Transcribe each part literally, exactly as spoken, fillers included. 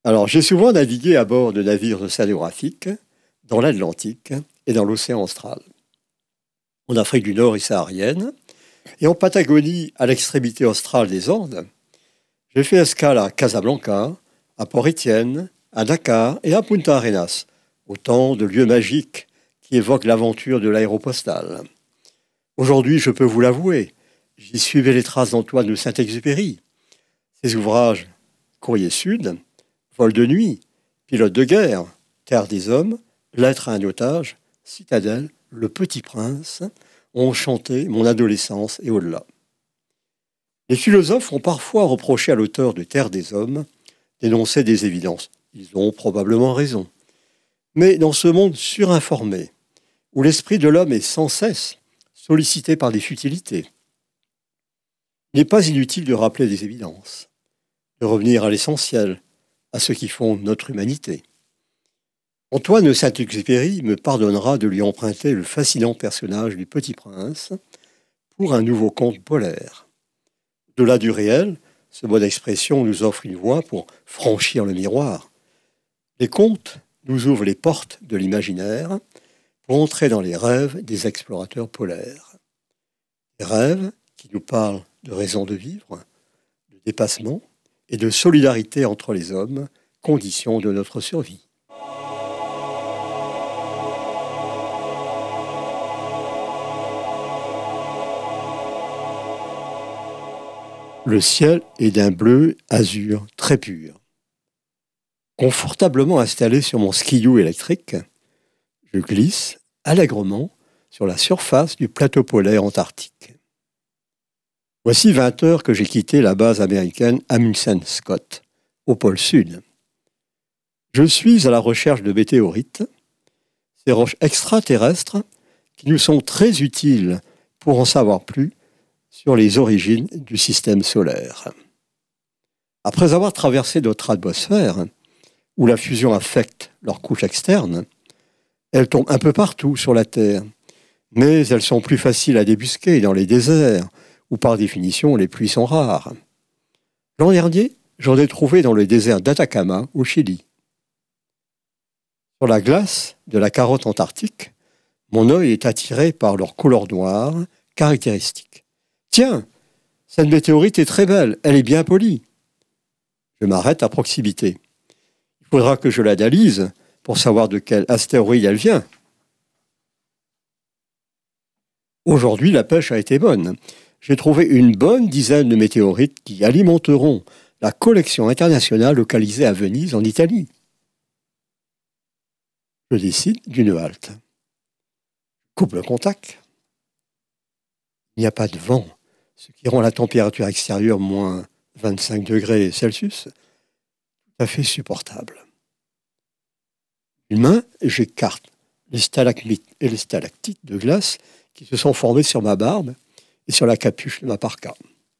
Alors, j'ai souvent navigué à bord de navires océanographiques dans l'Atlantique et dans l'océan austral, en Afrique du Nord et saharienne, et en Patagonie, à l'extrémité australe des Andes. J'ai fait escale à Casablanca, à Port-Étienne, à Dakar et à Punta Arenas, autant de lieux magiques qui évoquent l'aventure de l'aéropostale. Aujourd'hui, je peux vous l'avouer, j'y suivais les traces d'Antoine de Saint-Exupéry. Ses ouvrages Courrier Sud, Vol de nuit, Pilote de guerre, Terre des hommes, Lettre à un otage, Citadelle, Le Petit Prince ont chanté mon adolescence et au-delà. Les philosophes ont parfois reproché à l'auteur de Terre des hommes d'énoncer des évidences. Ils ont probablement raison. Mais dans ce monde surinformé, où l'esprit de l'homme est sans cesse sollicité par des futilités, il n'est pas inutile de rappeler des évidences, de revenir à l'essentiel, à ce qui fonde notre humanité. Antoine de Saint-Exupéry me pardonnera de lui emprunter le fascinant personnage du Petit Prince pour un nouveau conte polaire. Au-delà du réel, ce mot d'expression nous offre une voie pour franchir le miroir. Les contes nous ouvrent les portes de l'imaginaire pour entrer dans les rêves des explorateurs polaires. Des rêves qui nous parlent de raison de vivre, de dépassement et de solidarité entre les hommes, condition de notre survie. Le ciel est d'un bleu azur très pur. Confortablement installé sur mon skidoo électrique, je glisse allègrement sur la surface du plateau polaire antarctique. Voici vingt heures que j'ai quitté la base américaine Amundsen Scott, au pôle Sud. Je suis à la recherche de météorites, ces roches extraterrestres qui nous sont très utiles pour en savoir plus sur les origines du système solaire. Après avoir traversé notre atmosphère, où la fusion affecte leur couche externe, elles tombent un peu partout sur la Terre, mais elles sont plus faciles à débusquer dans les déserts, où par définition les pluies sont rares. L'an dernier, j'en ai trouvé dans le désert d'Atacama, au Chili. Sur la glace de la carotte antarctique, mon œil est attiré par leur couleur noire caractéristique. Tiens, cette météorite est très belle, elle est bien polie. Je m'arrête à proximité. Il faudra que je l'analyse pour savoir de quel astéroïde elle vient. Aujourd'hui, la pêche a été bonne. J'ai trouvé une bonne dizaine de météorites qui alimenteront la collection internationale localisée à Venise, en Italie. Je décide d'une halte. Coupe le contact. Il n'y a pas de vent, ce qui rend la température extérieure moins vingt-cinq degrés Celsius tout à fait supportable. Une main, j'écarte les stalagmites et les stalactites de glace qui se sont formés sur ma barbe et sur la capuche de ma parka.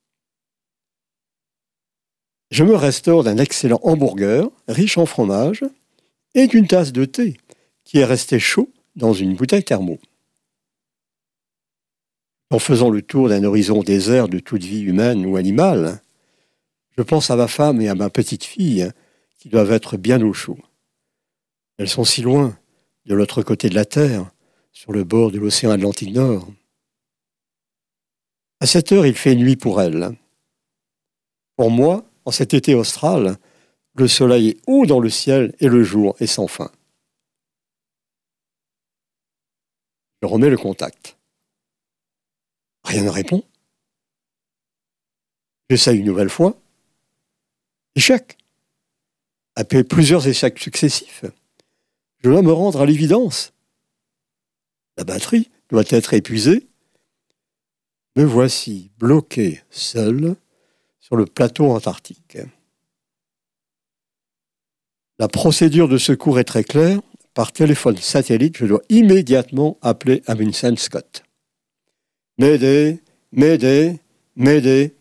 Je me restaure d'un excellent hamburger riche en fromage et d'une tasse de thé qui est resté chaud dans une bouteille thermo. En faisant le tour d'un horizon désert de toute vie humaine ou animale, je pense à ma femme et à ma petite fille qui doivent être bien au chaud. Elles sont si loin, de l'autre côté de la Terre, sur le bord de l'océan Atlantique Nord. À cette heure, il fait nuit pour elles. Pour moi, en cet été austral, le soleil est haut dans le ciel et le jour est sans fin. Je remets le contact. Rien ne répond. J'essaye une nouvelle fois. Échec. Après plusieurs échecs successifs, je dois me rendre à l'évidence. La batterie doit être épuisée. Me voici bloqué seul sur le plateau antarctique. La procédure de secours est très claire. Par téléphone satellite, je dois immédiatement appeler Amundsen Scott. M'aider, m'aider, m'aider.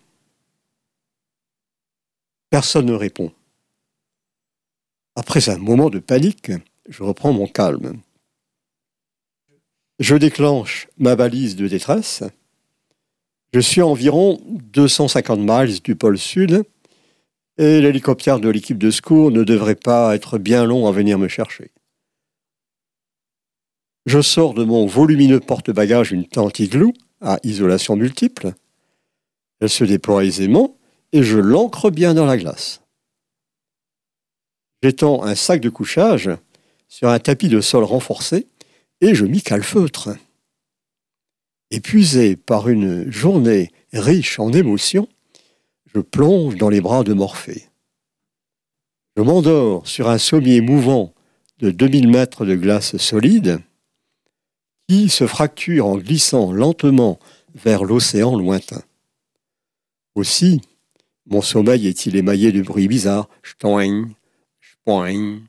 Personne ne répond. Après un moment de panique, je reprends mon calme. Je déclenche ma balise de détresse. Je suis à environ deux cent cinquante miles du pôle sud et l'hélicoptère de l'équipe de secours ne devrait pas être bien long à venir me chercher. Je sors de mon volumineux porte-bagages une tente igloo à isolation multiple. Elle se déploie aisément et je l'ancre bien dans la glace. J'étends un sac de couchage sur un tapis de sol renforcé et je m'y calfeutre. Épuisé par une journée riche en émotions, je plonge dans les bras de Morphée. Je m'endors sur un sommier mouvant de deux mille mètres de glace solide qui se fracture en glissant lentement vers l'océan lointain. Aussi, mon sommeil est-il émaillé de bruits bizarres. Ch'toing, ch'poing.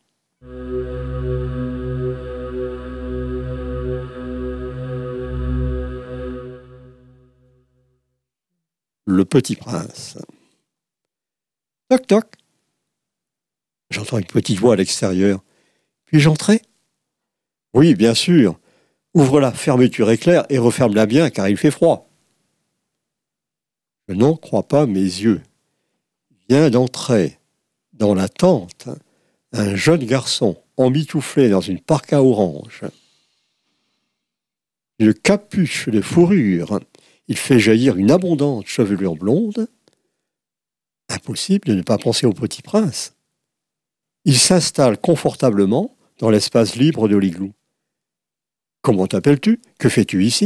Le Petit Prince. Toc toc. J'entends une petite voix à l'extérieur. Puis-je entrer ? Oui, bien sûr. Ouvre-la, fermeture éclair et referme-la bien car il fait froid. Je n'en crois pas mes yeux. Vient d'entrer dans la tente un jeune garçon emmitouflé dans une parka orange. Une capuche de fourrure. Il fait jaillir une abondante chevelure blonde. Impossible de ne pas penser au Petit Prince. Il s'installe confortablement dans l'espace libre de l'igloo. « Comment t'appelles-tu ? Que fais-tu ici ?»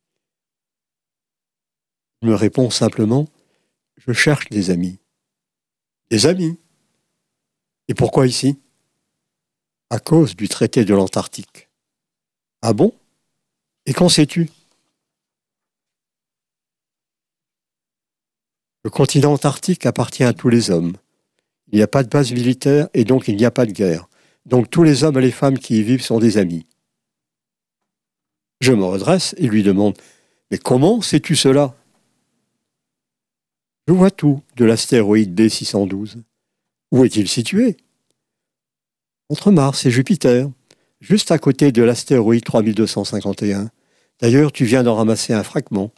Il me répond simplement « Je cherche des amis. »« Des amis ? Et pourquoi ici ?»« À cause du traité de l'Antarctique. »« Ah bon ? Et qu'en sais-tu ?» Le continent antarctique appartient à tous les hommes. Il n'y a pas de base militaire et donc il n'y a pas de guerre. Donc tous les hommes et les femmes qui y vivent sont des amis. Je me redresse et lui demande « Mais comment sais-tu cela ?» Je vois tout de l'astéroïde B six cent douze. Où est-il situé ? Entre Mars et Jupiter, juste à côté de l'astéroïde trois mille deux cent cinquante et un. D'ailleurs, tu viens d'en ramasser un fragment.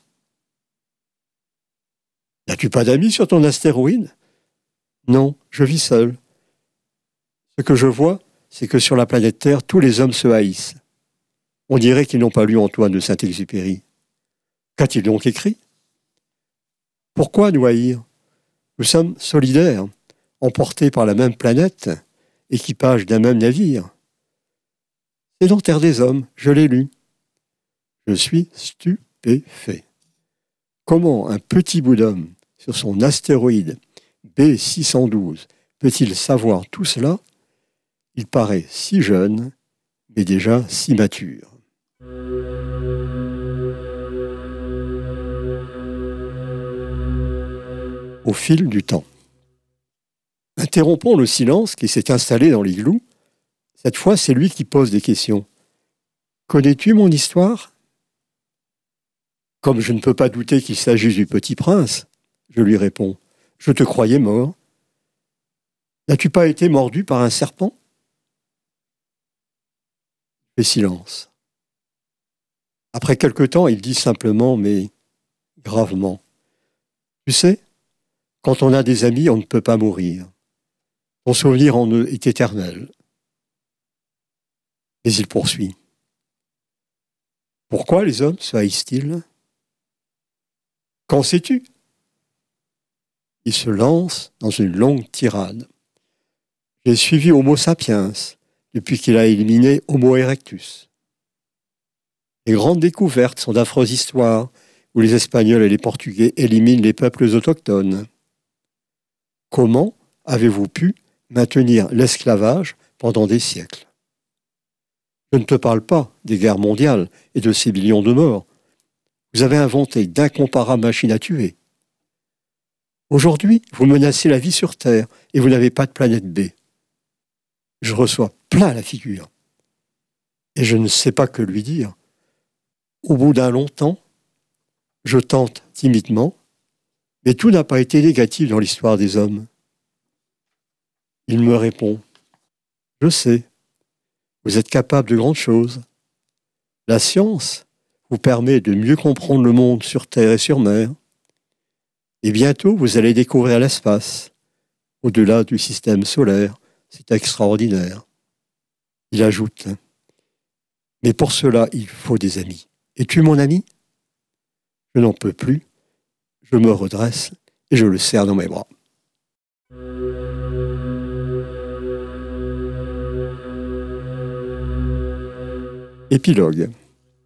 N'as-tu pas d'amis sur ton astéroïde ? Non, je vis seul. Ce que je vois, c'est que sur la planète Terre, tous les hommes se haïssent. On dirait qu'ils n'ont pas lu Antoine de Saint-Exupéry. Qu'a-t-il donc écrit ? Pourquoi nous haïr ? Nous sommes solidaires, emportés par la même planète, équipage d'un même navire. C'est dans Terre des Hommes, je l'ai lu. Je suis stupéfait. Comment un petit bout d'homme sur son astéroïde B six cent douze peut-il savoir tout cela ? Il paraît si jeune, mais déjà si mature. Au fil du temps. Interrompons le silence qui s'est installé dans l'igloo. Cette fois, c'est lui qui pose des questions. Connais-tu mon histoire ? Comme je ne peux pas douter qu'il s'agisse du Petit Prince, je lui réponds. Je te croyais mort. N'as-tu pas été mordu par un serpent ? Il fait silence. Après quelque temps, il dit simplement, mais gravement. Tu sais, quand on a des amis, on ne peut pas mourir. Ton souvenir en eux est éternel. Mais il poursuit. Pourquoi les hommes se haïssent-ils ? Qu'en sais-tu ? Il se lance dans une longue tirade. J'ai suivi Homo sapiens depuis qu'il a éliminé Homo erectus. Les grandes découvertes sont d'affreuses histoires où les Espagnols et les Portugais éliminent les peuples autochtones. Comment avez-vous pu maintenir l'esclavage pendant des siècles ? Je ne te parle pas des guerres mondiales et de ces millions de morts. Vous avez inventé d'incomparables machines à tuer. Aujourd'hui, vous menacez la vie sur Terre et vous n'avez pas de planète B. Je reçois plein la figure. Et je ne sais pas que lui dire. Au bout d'un long temps, je tente timidement, mais tout n'a pas été négatif dans l'histoire des hommes. Il me répond, « Je sais, vous êtes capable de grandes choses. La science vous permet de mieux comprendre le monde sur Terre et sur mer. Et bientôt, vous allez découvrir l'espace. au-delà du système solaire. C'est extraordinaire. Il ajoute, mais pour cela, il faut des amis. Es-tu mon ami? Je n'en peux plus. Je me redresse et je le serre dans mes bras. Épilogue.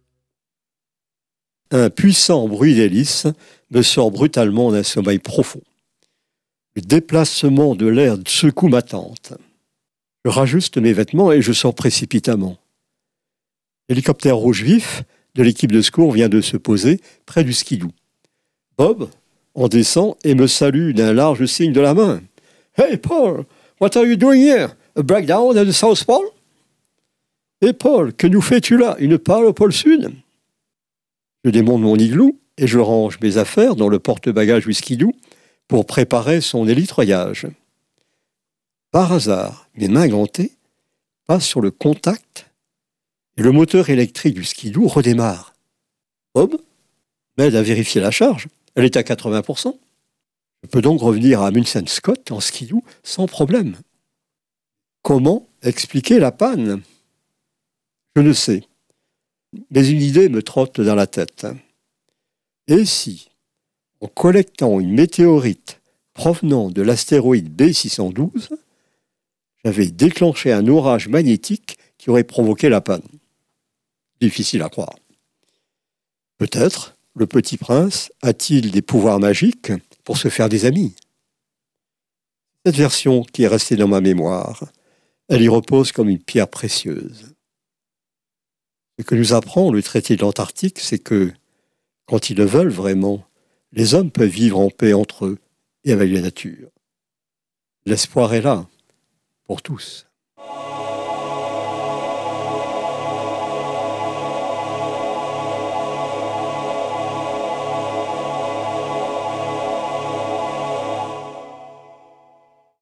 Un puissant bruit d'hélice me sort brutalement d'un sommeil profond. Le déplacement de l'air secoue ma tente. Je rajuste mes vêtements et je sors précipitamment. L'hélicoptère rouge vif de l'équipe de secours vient de se poser près du skidoo. Bob en descend et me salue d'un large signe de la main. « Hey Paul, what are you doing here? A breakdown at the South Pole? »« Hey Paul, que nous fais-tu là? Une pale au pôle Sud ?» Je démonte mon igloo et je range mes affaires dans le porte-bagages du skidoo pour préparer son hélitreuillage. Par hasard, mes mains gantées passent sur le contact et le moteur électrique du skidoo redémarre. Bob m'aide à vérifier la charge. Elle est à quatre-vingts pour cent. Je peux donc revenir à Amundsen Scott en skidoo sans problème. Comment expliquer la panne? Je ne sais. Mais une idée me trotte dans la tête. Et si, en collectant une météorite provenant de l'astéroïde B six cent douze, j'avais déclenché un orage magnétique qui aurait provoqué la panne? Difficile à croire. Peut-être le petit prince a-t-il des pouvoirs magiques pour se faire des amis? Cette version qui est restée dans ma mémoire, elle y repose comme une pierre précieuse. Ce que nous apprend le traité de l'Antarctique, c'est que, quand ils le veulent vraiment, les hommes peuvent vivre en paix entre eux et avec la nature. L'espoir est là, pour tous.